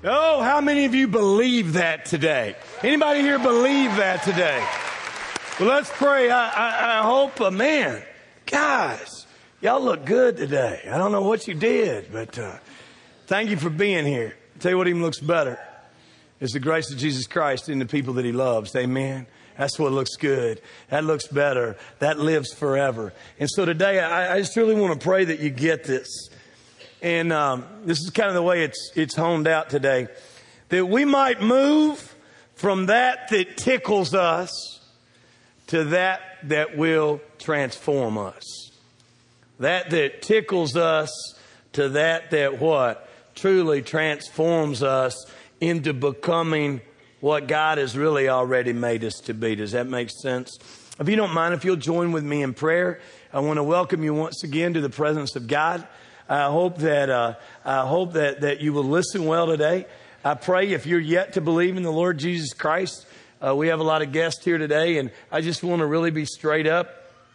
Oh, how many of you believe that today? Anybody here believe that today? Well, let's pray. I hope, man, guys, y'all look good today. I don't know what you did, but thank you for being here. I'll tell you what even looks better is the grace of Jesus Christ in the people that he loves. Amen. That's what looks good. That looks better. That lives forever. And so today, I just really want to pray that you get this. And this is kind of the way it's honed out today. That we might move from that tickles us to that will transform us. That tickles us to that what? Truly transforms us into becoming what God has really already made us to be. Does that make sense? If you don't mind, if you'll join with me in prayer, I want to welcome you once again to the presence of God. I hope that you will listen well today. I pray if you're yet to believe in the Lord Jesus Christ, we have a lot of guests here today, and I just want to really be straight up.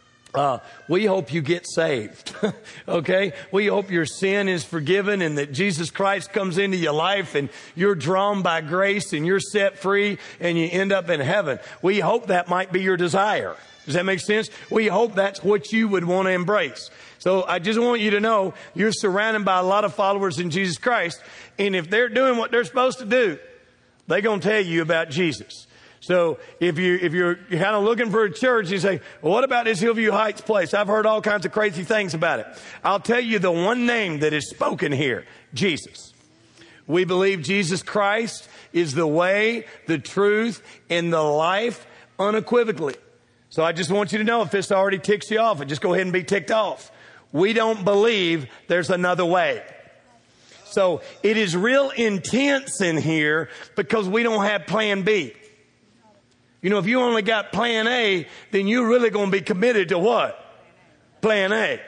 We hope you get saved. Okay? We hope your sin is forgiven and that Jesus Christ comes into your life and you're drawn by grace and you're set free and you end up in heaven. We hope that might be your desire. Does that make sense? We hope that's what you would want to embrace. So I just want you to know you're surrounded by a lot of followers in Jesus Christ. And if they're doing what they're supposed to do, they're going to tell you about Jesus. So if you're kind of looking for a church, you say, well, what about this Hillview Heights place? I've heard all kinds of crazy things about it. I'll tell you the one name that is spoken here, Jesus. We believe Jesus Christ is the way, the truth, and the life unequivocally. So I just want you to know if this already ticks you off, just go ahead and be ticked off. We don't believe there's another way. So it is real intense in here because we don't have plan B. You know, if you only got plan A, then you're really going to be committed to what? Plan A.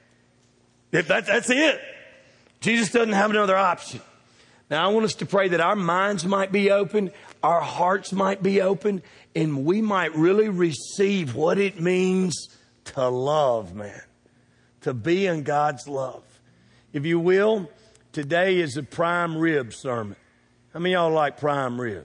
If that's it. Jesus doesn't have another option. Now, I want us to pray that our minds might be open, our hearts might be open, and we might really receive what it means to love, man. To be in God's love. If you will, today is a prime rib sermon. How many of y'all like prime rib?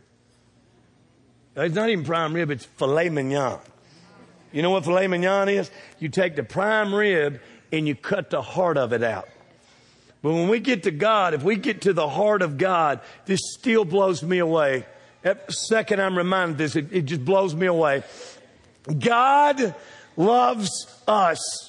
It's not even prime rib, it's filet mignon. You know what filet mignon is? You take the prime rib and you cut the heart of it out. But when we get to God, if we get to the heart of God, this still blows me away. Every second I'm reminded of this, it just blows me away. God loves us.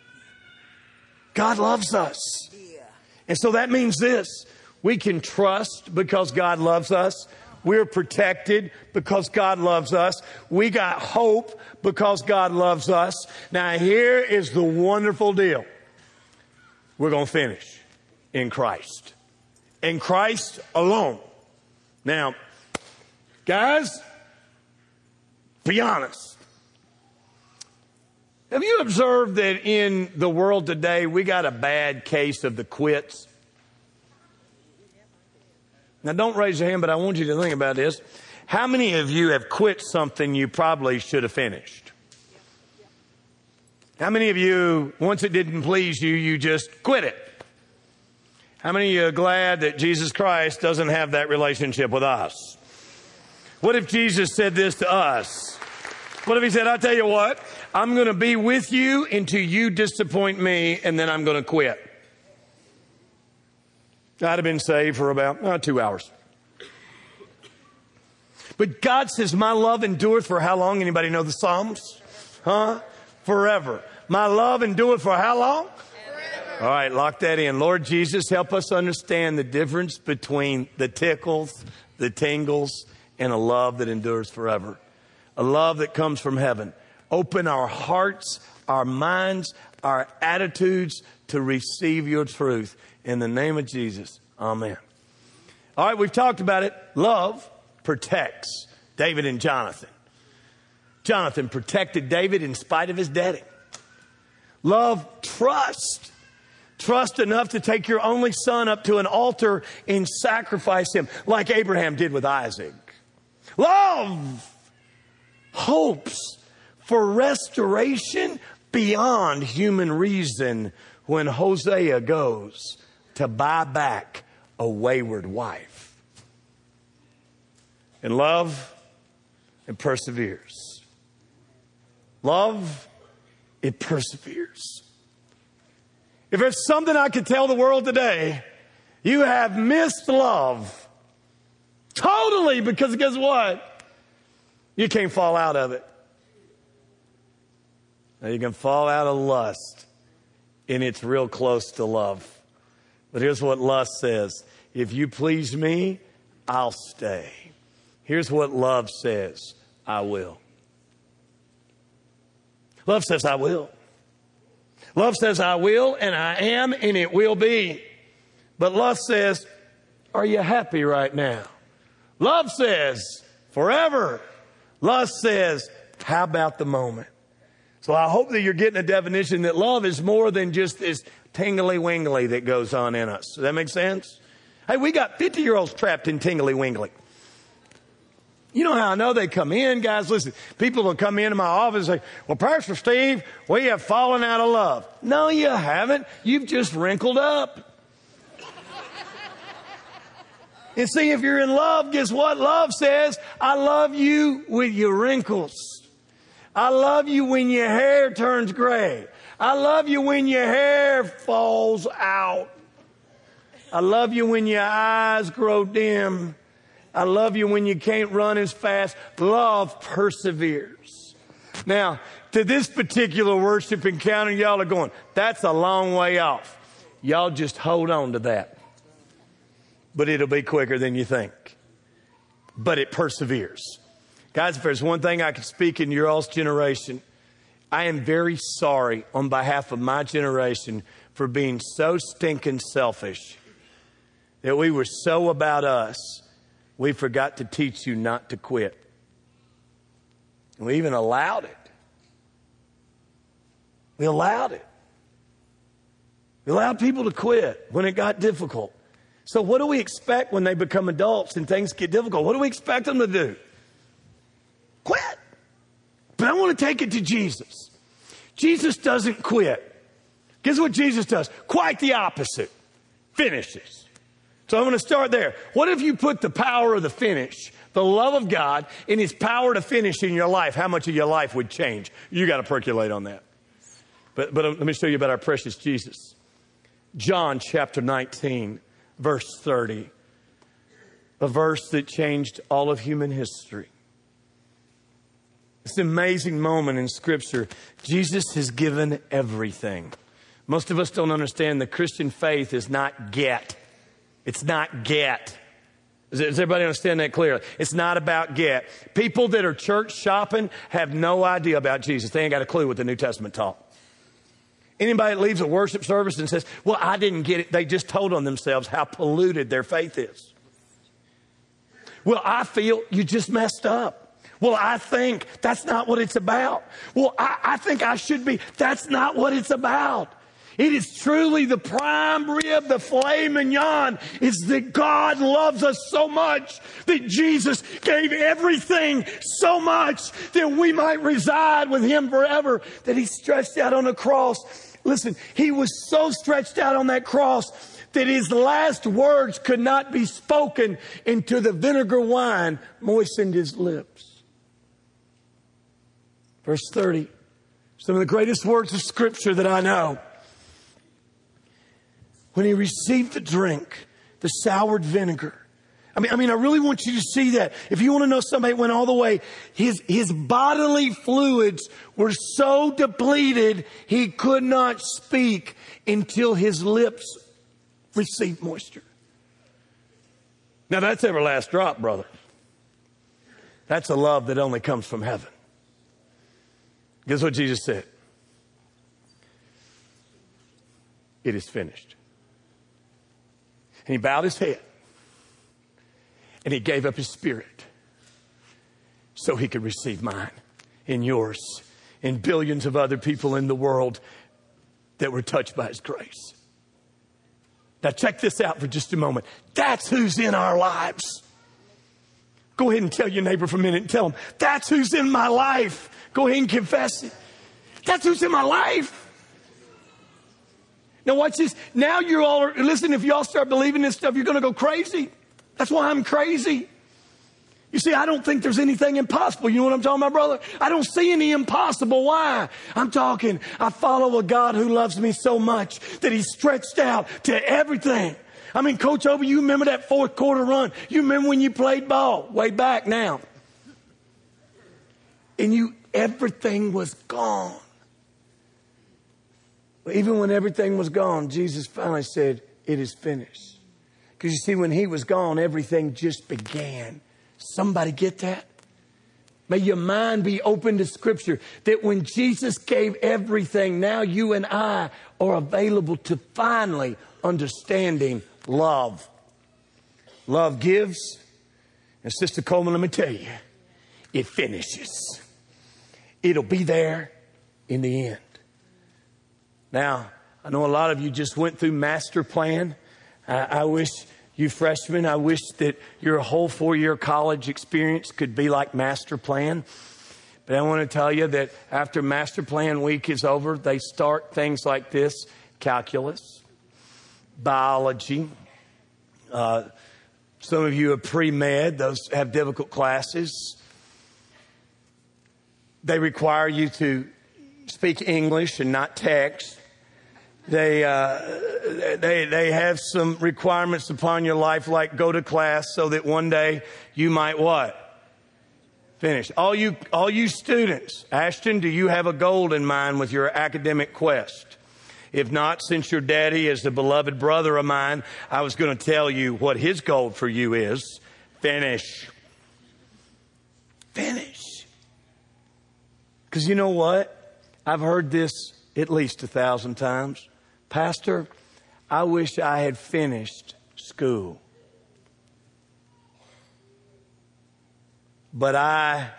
God loves us. And so that means this. We can trust because God loves us. We're protected because God loves us. We got hope because God loves us. Now here is the wonderful deal. We're going to finish in Christ. In Christ alone. Now, guys, be honest. Have you observed that in the world today, we got a bad case of the quits? Now, don't raise your hand, but I want you to think about this. How many of you have quit something you probably should have finished? How many of you, once it didn't please you, you just quit it? How many of you are glad that Jesus Christ doesn't have that relationship with us? What if Jesus said this to us? What if he said, I'll tell you what, I'm going to be with you until you disappoint me, and then I'm going to quit. I'd have been saved for about 2 hours. But God says, my love endureth for how long? Anybody know the Psalms? Huh? Forever. My love endureth for how long? Forever. All right, lock that in. Lord Jesus, help us understand the difference between the tickles, the tingles, and a love that endures forever. A love that comes from heaven. Open our hearts, our minds, our attitudes to receive your truth. In the name of Jesus, amen. All right, we've talked about it. Love protects David and Jonathan. Jonathan protected David in spite of his daddy. Love trust. Trust enough to take your only son up to an altar and sacrifice him like Abraham did with Isaac. Love hopes for restoration beyond human reason when Hosea goes to buy back a wayward wife. And love, it perseveres. Love, it perseveres. If there's something I could tell the world today, you have missed love. Totally, because guess what? You can't fall out of it. Now you can fall out of lust, and it's real close to love. But here's what lust says. If you please me, I'll stay. Here's what love says. I will. Love says I will. Love says I will, and I am, and it will be. But lust says, are you happy right now? Love says, forever. Lust says, how about the moment? So I hope that you're getting a definition that love is more than just this tingly-wingly that goes on in us. Does that make sense? Hey, we got 50-year-olds trapped in tingly-wingly. You know how I know they come in, guys? Listen, people will come into my office and say, well, Pastor Steve, we have fallen out of love. No, you haven't. You've just wrinkled up. And see, if you're in love, guess what? Love says, I love you with your wrinkles. I love you when your hair turns gray. I love you when your hair falls out. I love you when your eyes grow dim. I love you when you can't run as fast. Love perseveres. Now, to this particular worship encounter, y'all are going, that's a long way off. Y'all just hold on to that. But it'll be quicker than you think. But it perseveres. Guys, if there's one thing I can speak in your all's generation, I am very sorry on behalf of my generation for being so stinking selfish that we were so about us, we forgot to teach you not to quit. And we even allowed it. We allowed it. We allowed people to quit when it got difficult. So what do we expect when they become adults and things get difficult? What do we expect them to do? Quit. But I want to take it to Jesus. Jesus doesn't quit. Guess what Jesus does? Quite the opposite. Finishes. So I'm going to start there. What if you put the power of the finish, the love of God, in His power to finish in your life? How much of your life would change? You got to percolate on that. But let me show you about our precious Jesus. John chapter 19. Verse 30, a verse that changed all of human history. It's an amazing moment in Scripture. Jesus has given everything. Most of us don't understand the Christian faith is not get. It's not get. Does everybody understand that clearly? It's not about get. People that are church shopping have no idea about Jesus. They ain't got a clue what the New Testament taught. Anybody that leaves a worship service and says, well, I didn't get it. They just told on themselves how polluted their faith is. Well, I feel you just messed up. Well, I think that's not what it's about. Well, I think I should be. That's not what it's about. It is truly the prime rib, the filet mignon, is that God loves us so much that Jesus gave everything so much that we might reside with Him forever, that He stretched out on the cross. Listen, He was so stretched out on that cross that His last words could not be spoken into the vinegar wine moistened His lips. Verse 30, some of the greatest words of Scripture that I know. When He received the drink, the soured vinegar. I mean, I really want you to see that. If you want to know somebody went all the way, his bodily fluids were so depleted, he could not speak until his lips received moisture. Now that's every last drop, brother. That's a love that only comes from heaven. Guess what Jesus said? It is finished. And He bowed His head. And He gave up His spirit so He could receive mine and yours and billions of other people in the world that were touched by His grace. Now check this out for just a moment. That's who's in our lives. Go ahead and tell your neighbor for a minute and tell them, that's who's in my life. Go ahead and confess it. That's who's in my life. Now watch this. Now you're all, listen, if y'all start believing this stuff, you're going to go crazy. That's why I'm crazy. You see, I don't think there's anything impossible. You know what I'm talking about, brother? I don't see any impossible. Why? I follow a God who loves me so much that He stretched out to everything. I mean, Coach Obi, you remember that fourth quarter run? You remember when you played ball way back now? And everything was gone. But even when everything was gone, Jesus finally said, it is finished. Because you see, when He was gone, everything just began. Somebody get that? May your mind be open to Scripture, that when Jesus gave everything, now you and I are available to finally understanding love. Love gives. And Sister Coleman, let me tell you, it finishes. It'll be there in the end. Now, I know a lot of you just went through master plan. I wish you freshmen, I wish that your whole 4-year college experience could be like master plan. But I want to tell you that after master plan week is over, they start things like this: calculus, biology. Some of you are pre-med. Those have difficult classes. They require you to speak English and not text. They have some requirements upon your life, like go to class so that one day you might what? Finish. All you students, Ashton, do you have a goal in mind with your academic quest? If not, since your daddy is a beloved brother of mine, I was going to tell you what his goal for you is. Finish. Finish. Because you know what? I've heard this at least 1,000 times. Pastor, I wish I had finished school. But I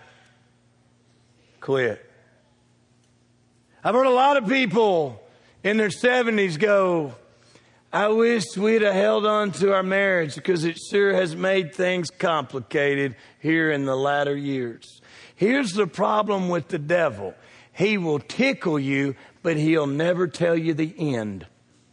quit. I've heard a lot of people in their 70s go, I wish we'd have held on to our marriage because it sure has made things complicated here in the latter years. Here's the problem with the devil. He will tickle you, but he'll never tell you the end.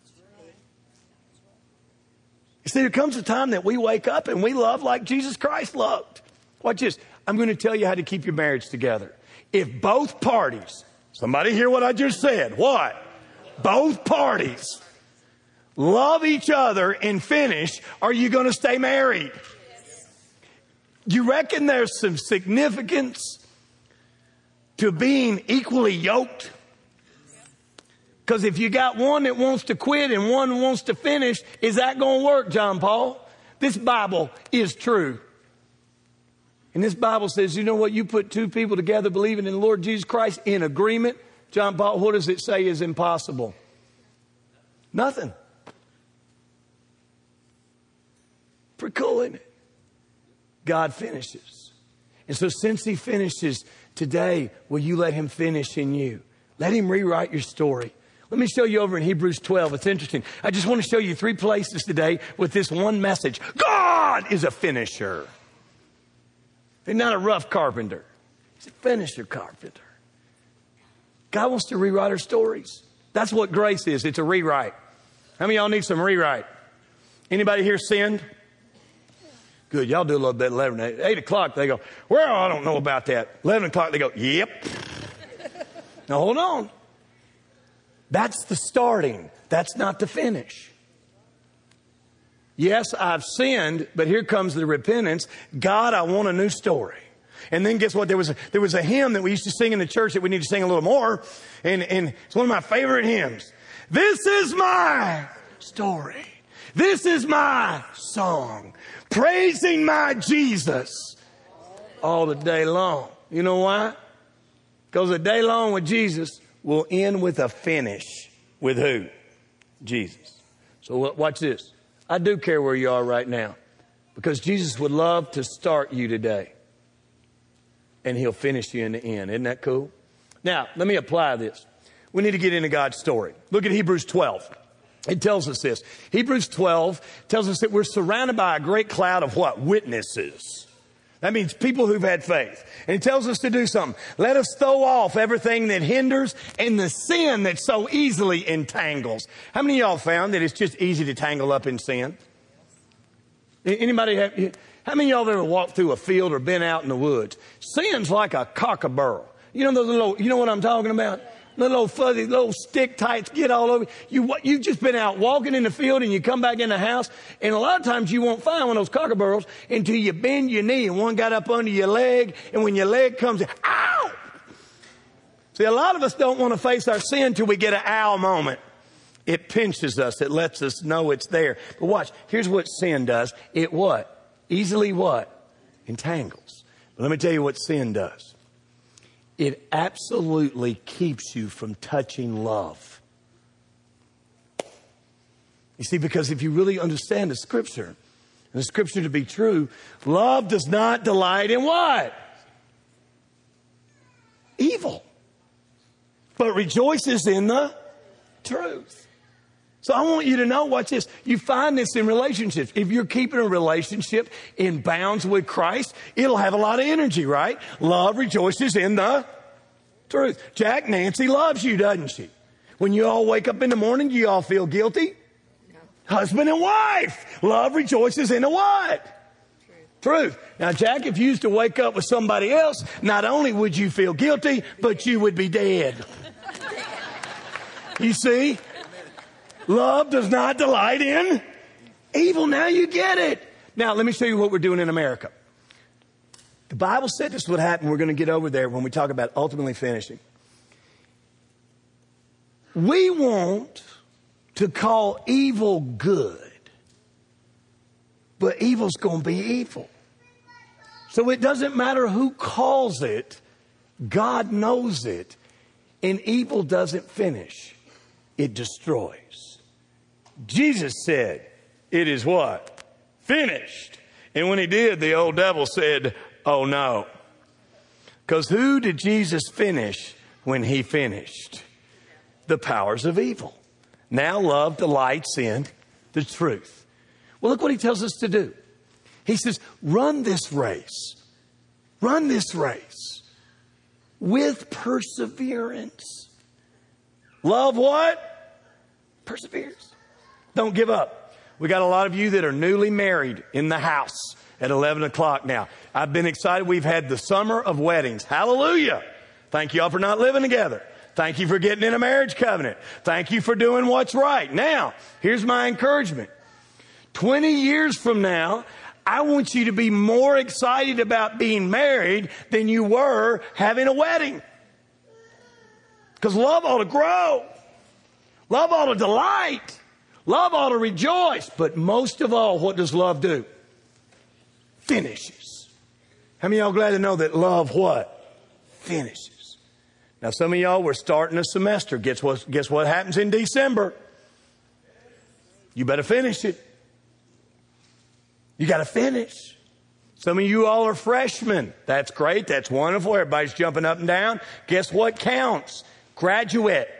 You see, there comes a time that we wake up and we love like Jesus Christ loved. Watch this. I'm going to tell you how to keep your marriage together. If both parties, somebody hear what I just said. What? Both parties love each other and finish, are you going to stay married? You reckon there's some significance to being equally yoked? Because if you got one that wants to quit and one wants to finish, is that going to work, John Paul? This Bible is true. And this Bible says, you know what? You put two people together believing in the Lord Jesus Christ in agreement. John Paul, what does it say is impossible? Nothing. Pretty cool, isn't it? God finishes. And so since He finishes today, will you let Him finish in you? Let Him rewrite your story. Let me show you over in Hebrews 12. It's interesting. I just want to show you 3 places today with this one message. God is a finisher. He's not a rough carpenter. He's a finisher carpenter. God wants to rewrite our stories. That's what grace is. It's a rewrite. How many of y'all need some rewrite? Anybody here sinned? Good. Y'all do a little bit. 8 o'clock, they go, well, I don't know about that. 11 o'clock, they go, yep. Now, hold on. That's the starting. That's not the finish. Yes, I've sinned, but here comes the repentance. God, I want a new story. And then guess what? There was a hymn that we used to sing in the church that we need to sing a little more. And it's one of my favorite hymns. This is my story. This is my song. Praising my Jesus all the day long. You know why? Because a day long with Jesus will end with a finish. With who? Jesus. So watch this. I do care where you are right now. Because Jesus would love to start you today. And He'll finish you in the end. Isn't that cool? Now, let me apply this. We need to get into God's story. Look at Hebrews 12. It tells us this. Hebrews 12 tells us that we're surrounded by a great cloud of what? Witnesses. That means people who've had faith. And it tells us to do something. Let us throw off everything that hinders and the sin that so easily entangles. How many of y'all found that it's just easy to tangle up in sin? Anybody How many of y'all have ever walked through a field or been out in the woods? Sin's like a cockaburl. You know those little, you know what I'm talking about? Little fuzzy, little stick tights get all over. You've just been out walking in the field and you come back in the house, and a lot of times you won't find one of those cockaburls until you bend your knee and one got up under your leg, and when your leg comes in, ow! See, a lot of us don't want to face our sin till we get an ow moment. It pinches us. It lets us know it's there. But watch, here's what sin does. It what? Easily what? Entangles. But let me tell you what sin does. It absolutely keeps you from touching love. You see, because if you really understand the scripture, and the scripture to be true, love does not delight in what? Evil. But rejoices in the truth. So I want you to know, watch this. You find this in relationships. If you're keeping a relationship in bounds with Christ, it'll have a lot of energy, right? Love rejoices in the truth. Jack, Nancy loves you, doesn't she? When you all wake up in the morning, do you all feel guilty? No. Husband and wife. Love rejoices in the what? Truth. Now, Jack, if you used to wake up with somebody else, not only would you feel guilty, but you would be dead. You see? Love does not delight in evil. Now you get it. Now, let me show you what we're doing in America. The Bible said this would happen. We're going to get over there when we talk about ultimately finishing. We want to call evil good, but evil's going to be evil. So it doesn't matter who calls it. God knows it. And evil doesn't finish. It destroys. Jesus said, it is what? Finished. And when he did, the old devil said, oh no. Because who did Jesus finish when he finished? The powers of evil. Now love delights in the truth. Well, look what he tells us to do. He says, run this race. Run this race with perseverance. Love what? Perseverance. Don't give up. We got a lot of you that are newly married in the house at 11 o'clock now. I've been excited. We've had the summer of weddings. Hallelujah. Thank you all for not living together. Thank you for getting in a marriage covenant. Thank you for doing what's right. Now, here's my encouragement. 20 years from now, I want you to be more excited about being married than you were having a wedding. Because love ought to grow. Love ought to delight. Love ought to rejoice. But most of all, what does love do? Finishes. How many of y'all glad to know that love what? Finishes. Now some of y'all were starting a semester. Guess what happens in December? You better finish it. You got to finish. Some of you all are freshmen. That's great. That's wonderful. Everybody's jumping up and down. Guess what counts? Graduate.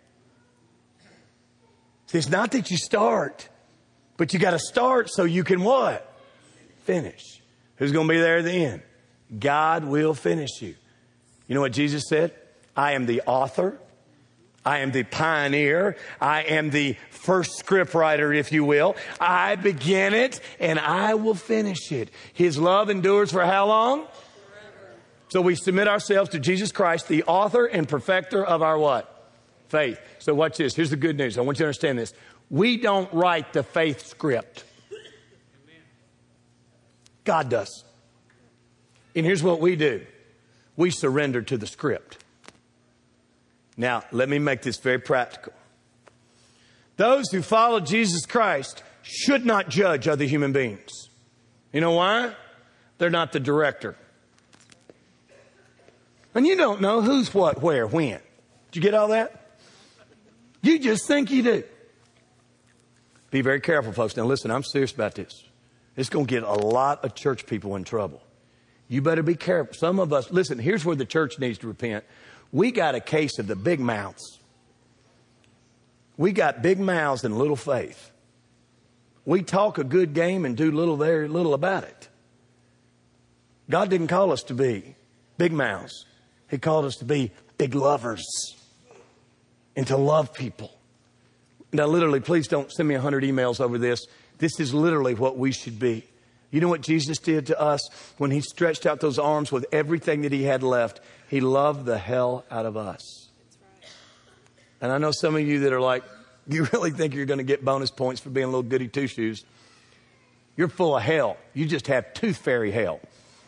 It's not that you start, but you got to start so you can what? Finish. Who's going to be there at the end? God will finish you. You know what Jesus said? I am the author. I am the pioneer. I am the first script writer, if you will. I begin it and I will finish it. His love endures for how long? Forever. So we submit ourselves to Jesus Christ, the author and perfecter of our what? Faith. So watch this. Here's the good news. I want you to understand this. We don't write the faith script. God does. And here's what we do. We surrender to the script. Now, let me make this very practical. Those who follow Jesus Christ should not judge other human beings. You know why? They're not the director. And you don't know who's what, where, when. Did you get all that? You just think you do. Be very careful, folks. Now listen, I'm serious about this. It's going to get a lot of church people in trouble. You better be careful. Some of us, listen, here's where the church needs to repent. We got a case of the big mouths. We got big mouths and little faith. We talk a good game and do very little about it. God didn't call us to be big mouths. He called us to be big lovers and to love people. Now, literally, please don't send me 100 emails over this. This is literally what we should be. You know what Jesus did to us when he stretched out those arms with everything that he had left? He loved the hell out of us. And I know some of you that are like, you really think you're going to get bonus points for being a little goody two-shoes? You're full of hell. You just have tooth fairy hell.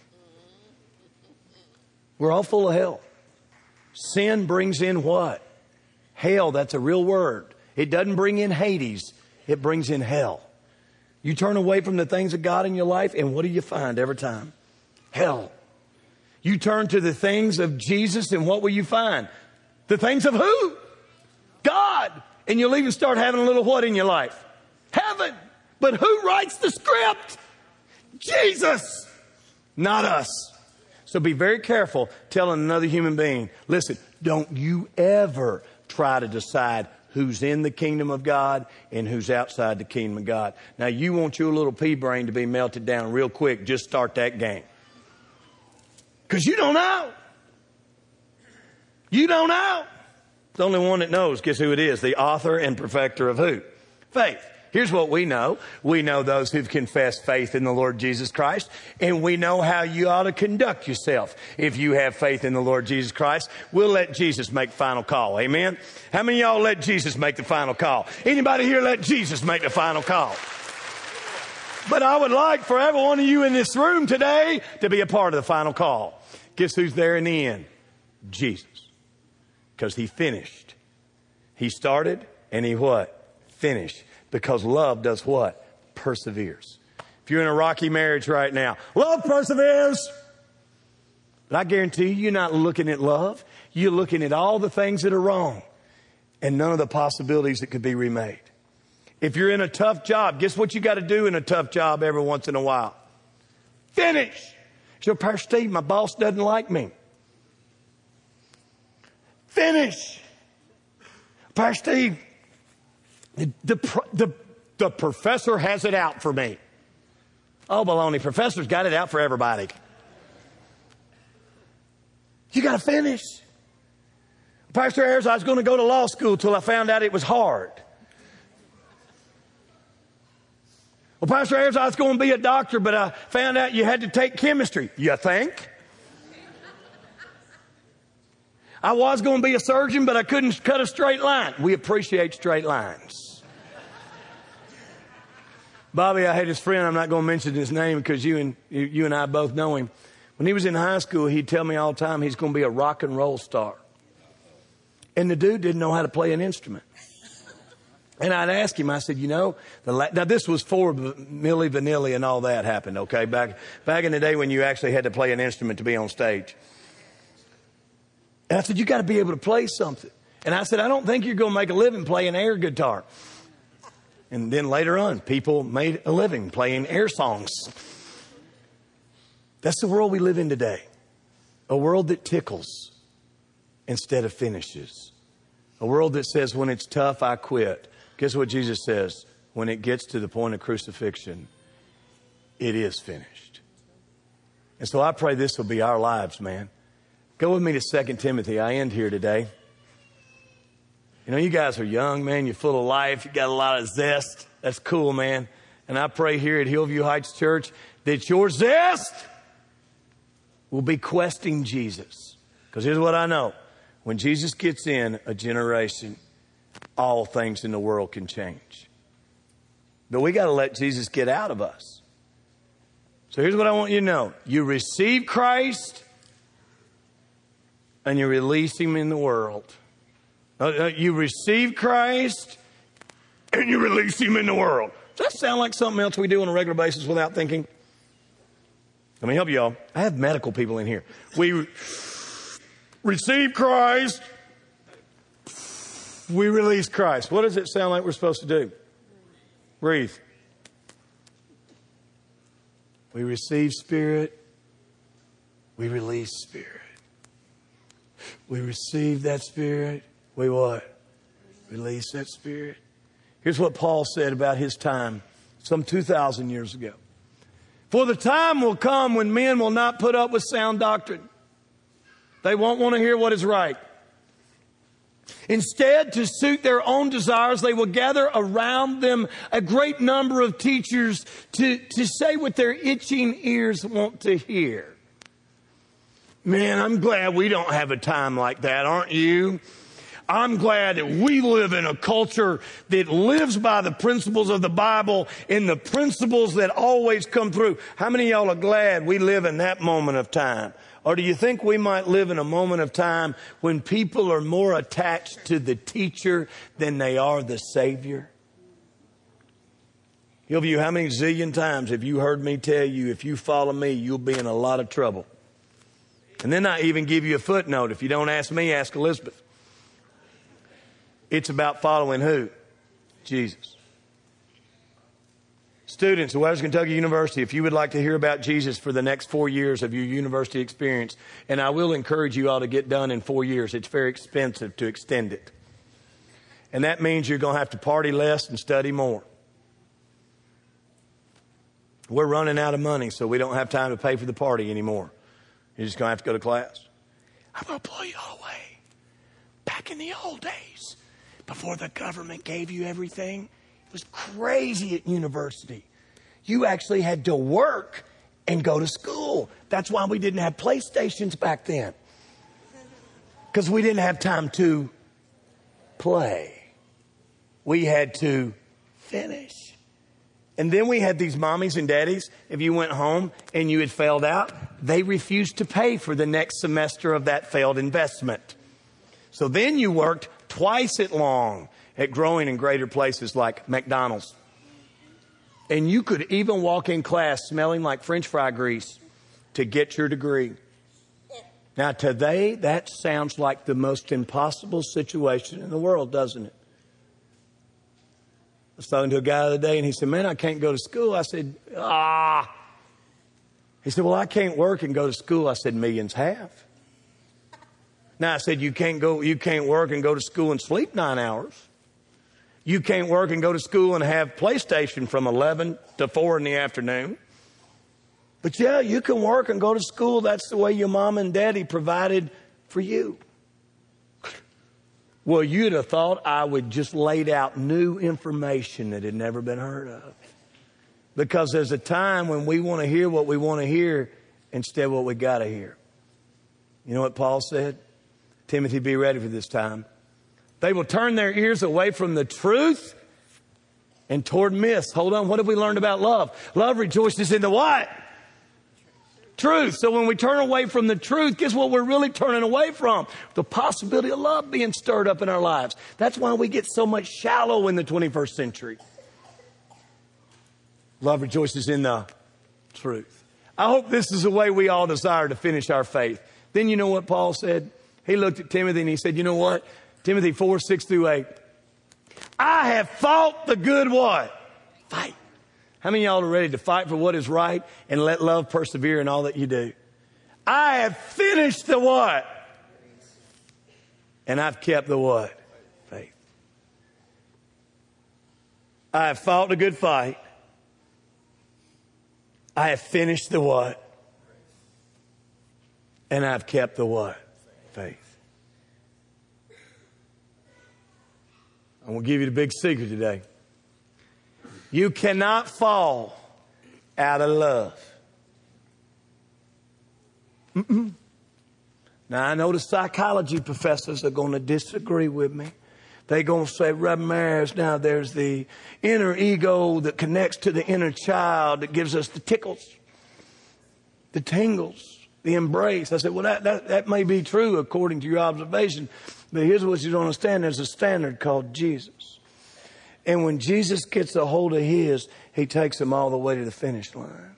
We're all full of hell. Sin brings in what? Hell, that's a real word. It doesn't bring in Hades. It brings in hell. You turn away from the things of God in your life, and what do you find every time? Hell. You turn to the things of Jesus, and what will you find? The things of who? God. And you'll even start having a little what in your life? Heaven. But who writes the script? Jesus. Not us. So be very careful telling another human being, listen, don't you ever try to decide who's in the kingdom of God and who's outside the kingdom of God. Now, you want your little pea brain to be melted down real quick. Just start that game. Because you don't know. You don't know. The only one that knows, guess who it is? The author and perfecter of who? Faith. Here's what we know. We know those who've confessed faith in the Lord Jesus Christ, and we know how you ought to conduct yourself. If you have faith in the Lord Jesus Christ, we'll let Jesus make the final call. Amen? How many of y'all let Jesus make the final call? Anybody here let Jesus make the final call? But I would like for every one of you in this room today to be a part of the final call. Guess who's there in the end? Jesus. Because he finished. He started and he what? Finished. Because love does what? Perseveres. If you're in a rocky marriage right now, love perseveres. But I guarantee you're not looking at love. You're looking at all the things that are wrong and none of the possibilities that could be remade. If you're in a tough job, guess what you got to do in a tough job every once in a while? Finish. So, Pastor Steve, my boss doesn't like me. Finish. Pastor Steve, the professor has it out for me. Oh, baloney. Professor's got it out for everybody. You got to finish. Pastor Ayers, I was going to go to law school till I found out it was hard. Well, Pastor Ayers, I was going to be a doctor, but I found out you had to take chemistry. You think? I was going to be a surgeon, but I couldn't cut a straight line. We appreciate straight lines. Bobby, I had his friend. I'm not going to mention his name because you and I both know him. When he was in high school, he'd tell me all the time he's going to be a rock and roll star. And the dude didn't know how to play an instrument. And I'd ask him, I said, you know, now this was before Milli Vanilli and all that happened, okay? Back in the day when you actually had to play an instrument to be on stage. And I said, you got to be able to play something. And I said, I don't think you're going to make a living playing air guitar. And then later on, people made a living playing air songs. That's the world we live in today. A world that tickles instead of finishes. A world that says, when it's tough, I quit. Guess what Jesus says? When it gets to the point of crucifixion, it is finished. And so I pray this will be our lives, man. Go with me to 2 Timothy. I end here today. You know, you guys are young, man. You're full of life. You got a lot of zest. That's cool, man. And I pray here at Hillview Heights Church that your zest will be questing Jesus. Because here's what I know. When Jesus gets in a generation, all things in the world can change. But we got to let Jesus get out of us. So here's what I want you to know. You receive Christ and you release him in the world. You receive Christ and you release him in the world. Does that sound like something else we do on a regular basis without thinking? Let me help you all. I have medical people in here. We receive Christ. We release Christ. What does it sound like we're supposed to do? Breathe. We receive Spirit. We release Spirit. We receive that Spirit. We what? Release that Spirit. Here's what Paul said about his time some 2,000 years ago. For the time will come when men will not put up with sound doctrine. They won't want to hear what is right. Instead, to suit their own desires, they will gather around them a great number of teachers to say what their itching ears want to hear. Man, I'm glad we don't have a time like that, aren't you? I'm glad that we live in a culture that lives by the principles of the Bible and the principles that always come through. How many of y'all are glad we live in that moment of time? Or do you think we might live in a moment of time when people are more attached to the teacher than they are the Savior? You, how many zillion times have you heard me tell you, if you follow me, you'll be in a lot of trouble? And then I even give you a footnote. If you don't ask me, ask Elizabeth. It's about following who? Jesus. Students at Western Kentucky University, if you would like to hear about Jesus for the next 4 years of your university experience, and I will encourage you all to get done in 4 years. It's very expensive to extend it. And that means you're going to have to party less and study more. We're running out of money, so we don't have time to pay for the party anymore. You're just going to have to go to class. I'm going to blow you all away. Back in the old days, before the government gave you everything, it was crazy at university. You actually had to work and go to school. That's why we didn't have PlayStations back then. Because we didn't have time to play. We had to finish. And then we had these mommies and daddies. If you went home and you had failed out, they refused to pay for the next semester of that failed investment. So then you worked twice as long at growing in greater places like McDonald's. And you could even walk in class smelling like French fry grease to get your degree. Now today, that sounds like the most impossible situation in the world, doesn't it? I was talking to a guy the other day and he said, man, I can't go to school. I said, He said, well, I can't work and go to school. I said, millions have. Now I said, you can't work and go to school and sleep 9 hours. You can't work and go to school and have PlayStation from 11 to 4 in the afternoon. But yeah, you can work and go to school. That's the way your mom and daddy provided for you. Well, you'd have thought I would just laid out new information that had never been heard of. Because there's a time when we want to hear what we want to hear instead of what we got to hear. You know what Paul said? Timothy, be ready for this time. They will turn their ears away from the truth and toward myths. Hold on. What have we learned about love? Love rejoices in the what? Truth. So when we turn away from the truth, guess what we're really turning away from? The possibility of love being stirred up in our lives. That's why we get so much shallow in the 21st century. Love rejoices in the truth. I hope this is the way we all desire to finish our faith. Then you know what Paul said? He looked at Timothy and he said, you know what? Timothy 4, 6 through 8. I have fought the good what? Fight. How many of y'all are ready to fight for what is right and let love persevere in all that you do? I have finished the what? And I've kept the what? Faith. I have fought the good fight. I have finished the what? And I've kept the what? Faith. I'm going to give you the big secret today. You cannot fall out of love. Now, I know the psychology professors are going to disagree with me. They're going to say, Reverend Maris, now there's the inner ego that connects to the inner child that gives us the tickles, the tingles, the embrace. I said, well, that may be true according to your observation. But here's what you don't understand. There's a standard called Jesus. And when Jesus gets a hold of his, he takes him all the way to the finish line.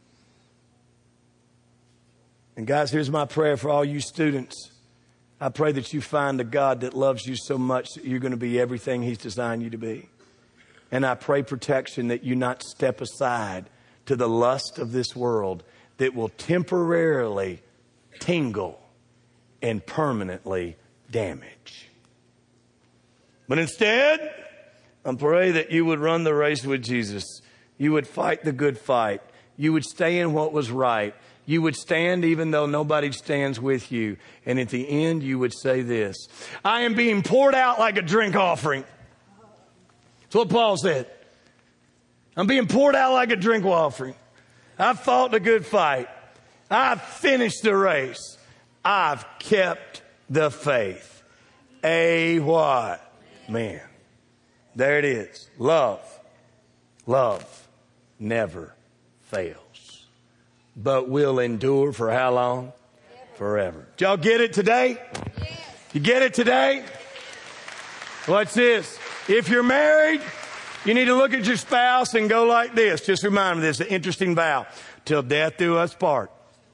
And guys, here's my prayer for all you students. I pray that you find a God that loves you so much that you're going to be everything he's designed you to be. And I pray protection that you not step aside to the lust of this world that will temporarily tingle and permanently damage. But instead, I pray that you would run the race with Jesus. You would fight the good fight. You would stay in what was right. You would stand even though nobody stands with you. And at the end, you would say this: I am being poured out like a drink offering. That's what Paul said. I'm being poured out like a drink offering. I've fought the good fight. I've finished the race. I've kept the faith. A what? Man. There it is. Love. Love never fails, but will endure for how long? Forever. Did y'all get it today? Yes. You get it today? Watch this. If you're married, you need to look at your spouse and go like this. Just remind them, this is an interesting vow. Till death do us part.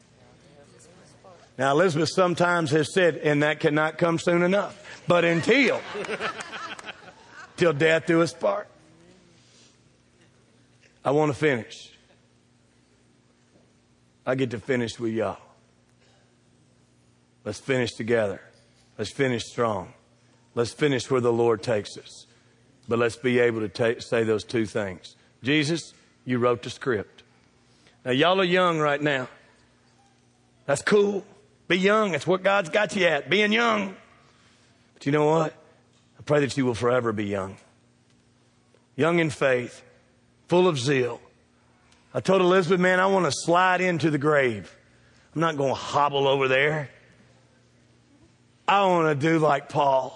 Now, Elizabeth sometimes has said, and that cannot come soon enough. But until, till death do us part. I want to finish. I get to finish with y'all. Let's finish together. Let's finish strong. Let's finish where the Lord takes us. But let's be able to say those two things. Jesus, you wrote the script. Now, y'all are young right now. That's cool. Be young. That's what God's got you at, being young. But you know what? I pray that you will forever be young. Young in faith, full of zeal. I told Elizabeth, man, I want to slide into the grave. I'm not going to hobble over there. I want to do like Paul.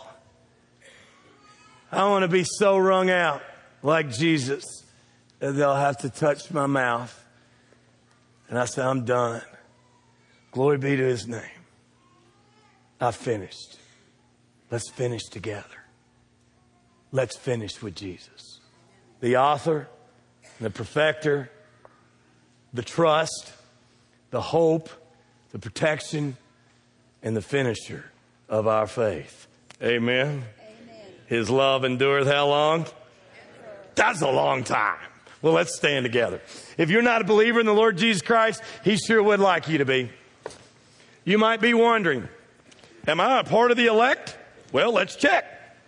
I want to be so wrung out like Jesus that they'll have to touch my mouth. And I said, I'm done. Glory be to his name. I finished. Let's finish together. Let's finish with Jesus. The author, the perfecter, the trust, the hope, the protection, and the finisher of our faith. Amen. Amen. His love endureth how long? That's a long time. Well, let's stand together. If you're not a believer in the Lord Jesus Christ, he sure would like you to be. You might be wondering, am I a part of the elect? Well, let's check.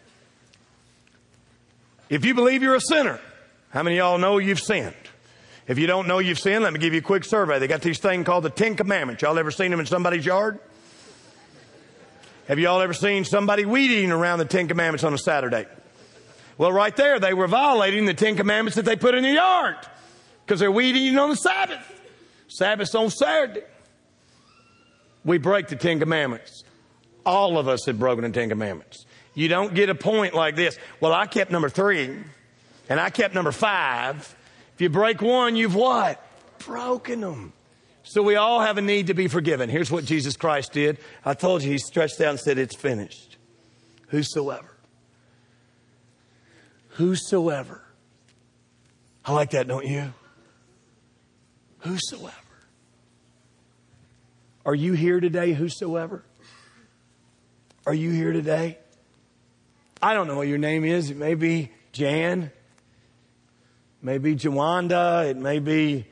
If you believe you're a sinner, how many of y'all know you've sinned? If you don't know you've sinned, let me give you a quick survey. They got this thing called the Ten Commandments. Y'all ever seen them in somebody's yard? Have y'all ever seen somebody weed eating around the Ten Commandments on a Saturday? Well, right there, they were violating the Ten Commandments that they put in the yard because they're weed eating on the Sabbath. Sabbath's on Saturday. We break the Ten Commandments. All of us have broken the Ten Commandments. You don't get a point like this. Well, I kept number 3 and I kept number 5. If you break one, you've what? Broken them. So we all have a need to be forgiven. Here's what Jesus Christ did. I told you, he stretched out and said, it's finished. Whosoever. Whosoever. I like that, don't you? Whosoever. Are you here today, whosoever? Are you here today? I don't know what your name is. It may be Jan. It may be Jawanda. It may be,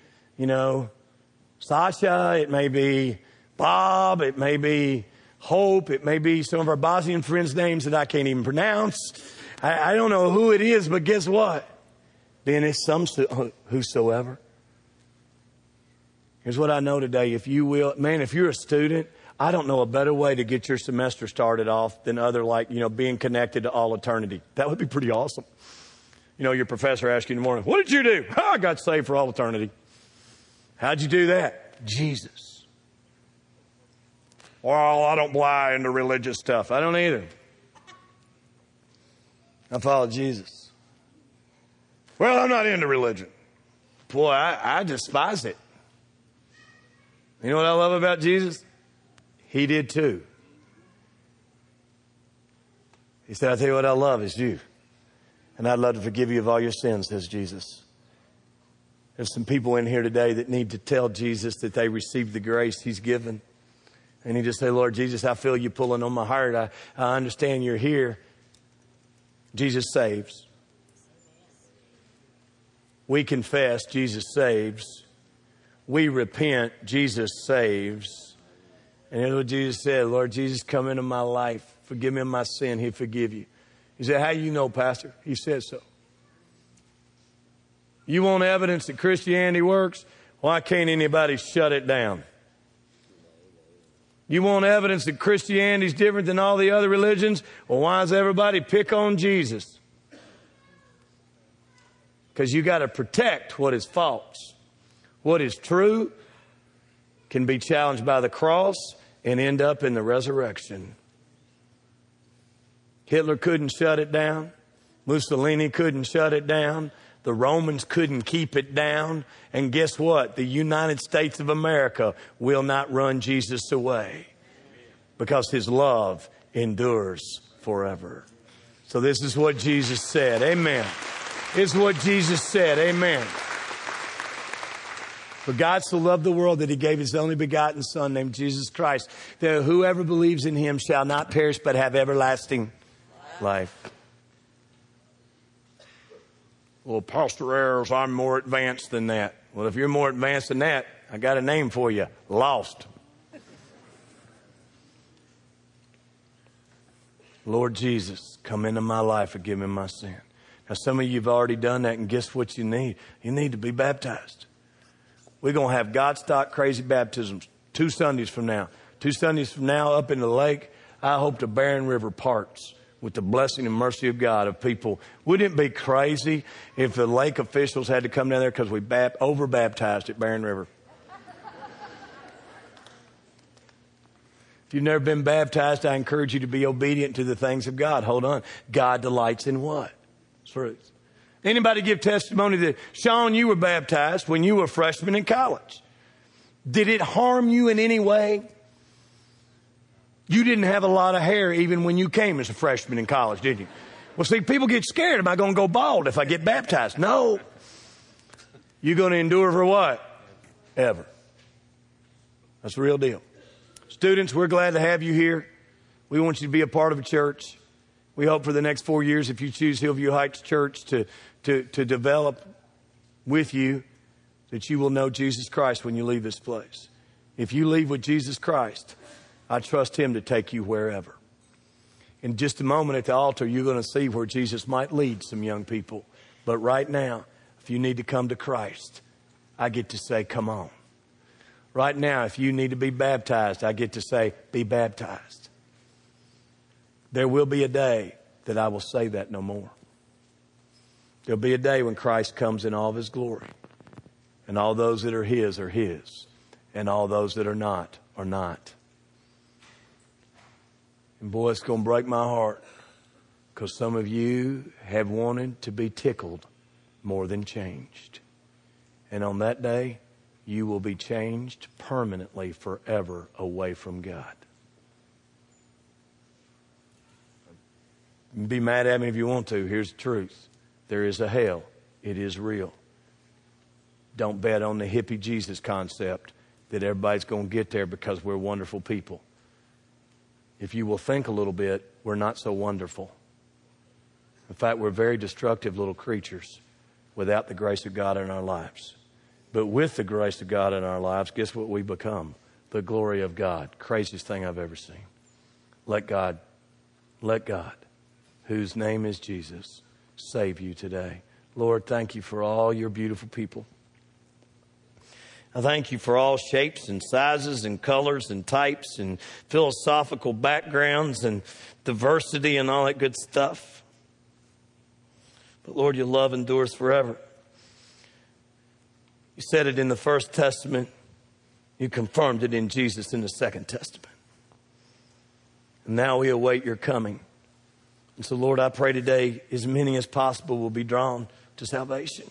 Sasha. It may be Bob. It may be Hope. It may be some of our Bosnian friends' names that I can't even pronounce. I don't know who it is, but guess what? Then it's some whosoever. Here's what I know today. If you will, man, if you're a student, I don't know a better way to get your semester started off than being connected to all eternity. That would be pretty awesome. Your professor asks you in the morning, what did you do? Oh, I got saved for all eternity. How'd you do that? Jesus. Well, I don't buy into religious stuff. I don't either. I follow Jesus. Well, I'm not into religion. Boy, I despise it. You know what I love about Jesus? He did too. He said, I tell you what I love is you. And I'd love to forgive you of all your sins, says Jesus. There's some people in here today that need to tell Jesus that they received the grace he's given. And you just say, Lord Jesus, I feel you pulling on my heart. I understand you're here. Jesus saves. We confess, Jesus saves. We repent, Jesus saves. And here's what Jesus said, Lord Jesus, come into my life. Forgive me of my sin. He'll forgive you. He said, how do you know, Pastor? He said so. You want evidence that Christianity works? Why can't anybody shut it down? You want evidence that Christianity is different than all the other religions? Well, why does everybody pick on Jesus? Because you got to protect what is false. What is true can be challenged by the cross and end up in the resurrection. Hitler couldn't shut it down. Mussolini couldn't shut it down. The Romans couldn't keep it down. And guess what? The United States of America will not run Jesus away, because his love endures forever. So this is what Jesus said. Amen. This is what Jesus said. Amen. For God so loved the world that he gave his only begotten Son, named Jesus Christ, that whoever believes in him shall not perish but have everlasting life. Well, Pastor Ayers, I'm more advanced than that. Well, if you're more advanced than that, I got a name for you. Lost. Lord Jesus, come into my life, forgive me my sin. Now, some of you have already done that, and guess what you need? You need to be baptized. We're going to have God-stock crazy baptisms 2 Sundays from now. 2 Sundays from now, up in the lake, I hope the Barren River parts with the blessing and mercy of God of people. Wouldn't it be crazy if the lake officials had to come down there because we over-baptized at Barren River? If you've never been baptized, I encourage you to be obedient to the things of God. Hold on. God delights in what? Truth. Anybody give testimony that, Sean, you were baptized when you were a freshman in college? Did it harm you in any way? You didn't have a lot of hair even when you came as a freshman in college, did you? Well, see, people get scared. Am I going to go bald if I get baptized? No. You're going to endure for what? Ever. That's the real deal. Students, we're glad to have you here. We want you to be a part of a church. We hope for the next 4 years, if you choose Hillview Heights Church, to develop with you, that you will know Jesus Christ when you leave this place. If you leave with Jesus Christ, I trust him to take you wherever. In just a moment at the altar, you're going to see where Jesus might lead some young people. But right now, if you need to come to Christ, I get to say, come on. Right now, if you need to be baptized, I get to say, be baptized. There will be a day that I will say that no more. There'll be a day when Christ comes in all of his glory. And all those that are his, and all those that are not, are not. And boy, it's going to break my heart, because some of you have wanted to be tickled more than changed. And on that day, you will be changed permanently forever away from God. Be mad at me if you want to. Here's the truth. There is a hell. It is real. Don't bet on the hippie Jesus concept that everybody's going to get there because we're wonderful people. If you will think a little bit, we're not so wonderful. In fact, we're very destructive little creatures without the grace of God in our lives. But with the grace of God in our lives, guess what we become? The glory of God. Craziest thing I've ever seen. Let God, whose name is Jesus, save you today. Lord, thank you for all your beautiful people. I thank you for all shapes and sizes and colors and types and philosophical backgrounds and diversity and all that good stuff. But Lord, your love endures forever. You said it in the First Testament. You confirmed it in Jesus in the Second Testament. And now we await your coming. And so, Lord, I pray today as many as possible will be drawn to salvation.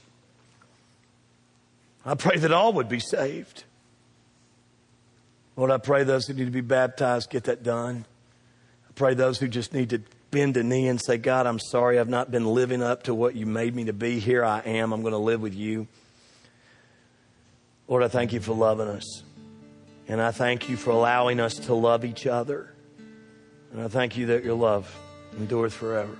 I pray that all would be saved. Lord, I pray those who need to be baptized get that done. I pray those who just need to bend a knee and say, God, I'm sorry I've not been living up to what you made me to be. Here I am. I'm going to live with you. Lord, I thank you for loving us. And I thank you for allowing us to love each other. And I thank you that your love endureth forever.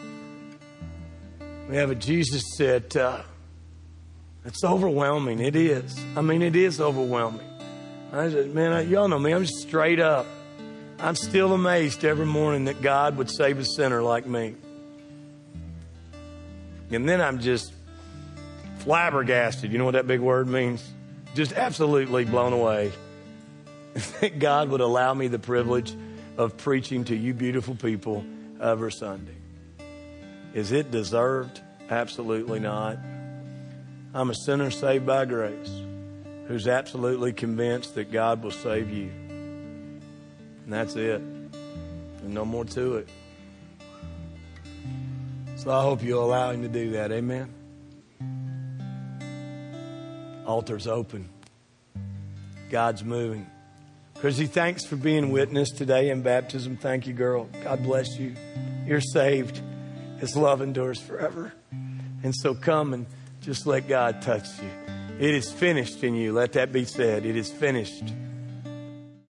We have a Jesus that it's overwhelming. It is. I mean, it is overwhelming. Y'all know me. I'm just straight up. I'm still amazed every morning that God would save a sinner like me. And then I'm just flabbergasted. You know what that big word means? just absolutely blown away that God would allow me the privilege of preaching to you beautiful people every Sunday. Is it deserved? Absolutely not. I'm a sinner saved by grace who's absolutely convinced that God will save you. And that's it. And no more to it. So I hope you'll allow him to do that. Amen. Altar's open. God's moving. Chrissy, thanks for being witness today in baptism. Thank you, girl. God bless you. You're saved. His love endures forever. And so come and just let God touch you. It is finished in you. Let that be said. It is finished.